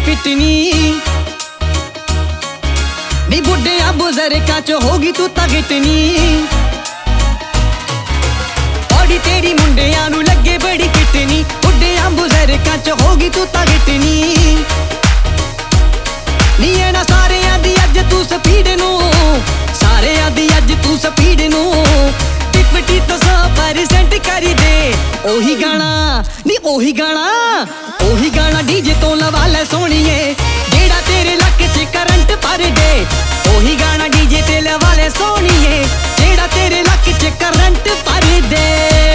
Fit Me नी बुढ़िया बुजुर्गां च होगी तू तां गिटनी। बॉडी तेरी मुंडियां नू लगे बड़ी फिटनी, बुढ़िया बुजुर्गां च होगी तू तां गिटनी। नी ना सारियां दी अज तू स्पीड नू, सारियां दी अज तू स्पीड नू 50 तो 100% कर दे। ओही गाना नी ओही गाना डीजे तो लवा ले सोनिए, जेड़ा तेरे लक च करंट भर दे। ओही गाना डीजे ते लवा ले सोनिए, जेड़ा तेरे लक च करंट भर दे।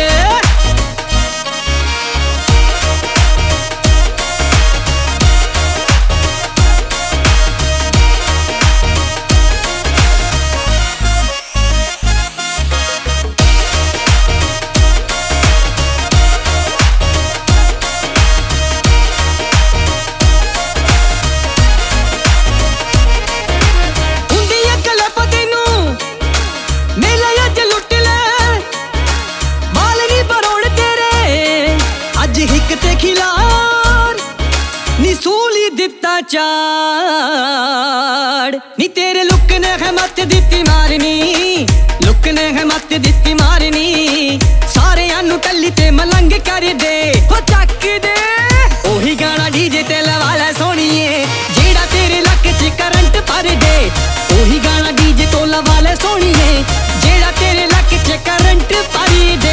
चाड़ नी तेरे लुक ने है मत दित्ती मारनी, लुक ने है मत दित्ती मारनी। सारे आनू टल्ली ते मलंग कर दे, हो चक दे। ओही गाना डीजे ते लवा ले सोनिए, जेड़ा तेरे लक च करंट भर दे। ओही गाना डीजे तो लवा ले सोनिए, जेड़ा तेरे लक च करंट भर दे।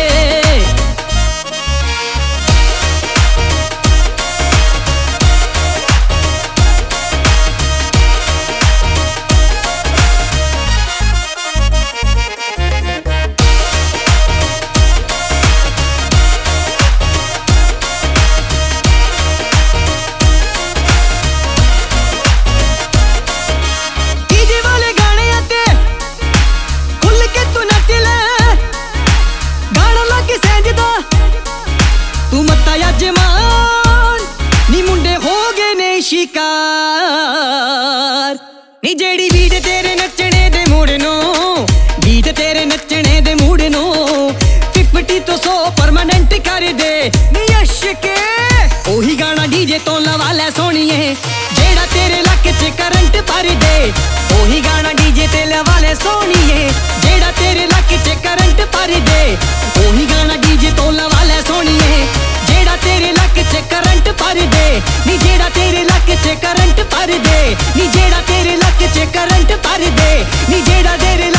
शिकार नी जेड़ी बीट तेरे नचने दे मूड नो, बीट तेरे नचने दे मूड नो 50 तो 100 परमानेंट कर दे। नी अशके ओही गाना डीजे तो लवा ले सोनिए, जेड़ा तेरे लक च करंट भर दे। ओही गाना डीजे ते लवा ले सोनिए, जेड़ा तेरे लक च करंट भर दे। ओही गाना डीजे तो लवा ले सोनिए, जेड़ा तेरे लक च करंट भर दे। नी जेड़ा तेरे लक च करंट भर दे, नी जेड़ा तेरे लक च करंट भर दे, नी जेड़ा तेरे